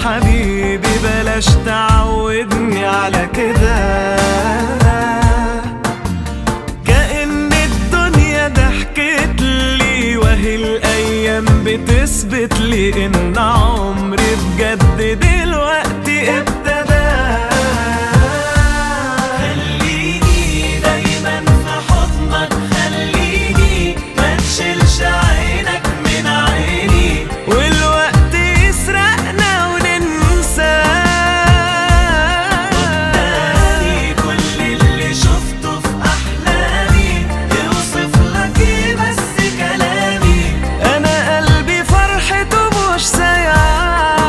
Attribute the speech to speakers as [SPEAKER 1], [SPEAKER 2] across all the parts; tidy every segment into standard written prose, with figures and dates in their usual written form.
[SPEAKER 1] حبيبي بلاش تعودني على كده، كأن الدنيا ضحكت لي وهي الأيام بتثبت لي إن عمري بجد دلوقتي ابتدى. خليني دايما في حضنك، خليني ما تشيلش عينك من عيني، والوقت يسرقنا وننسى. قدامي كل اللي شفته في أحلامي، يوصف لك إيه بس كلامي، أنا قلبي فرحته مش سايعة.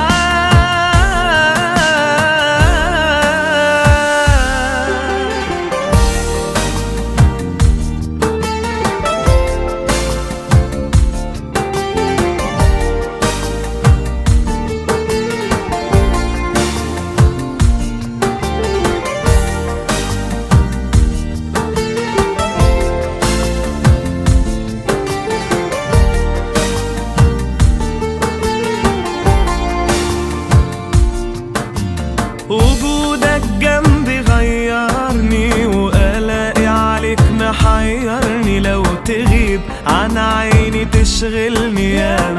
[SPEAKER 1] وجودك جنبي غيرني، وقلقي عليك محيرني، لو تغيب عن عيني تشغلني يا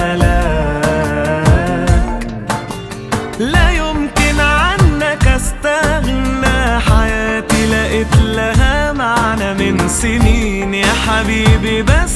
[SPEAKER 1] ملاك. لا يمكن عنك استغنى، حياتي لقيت لها معنى من سنين يا حبيبي، بس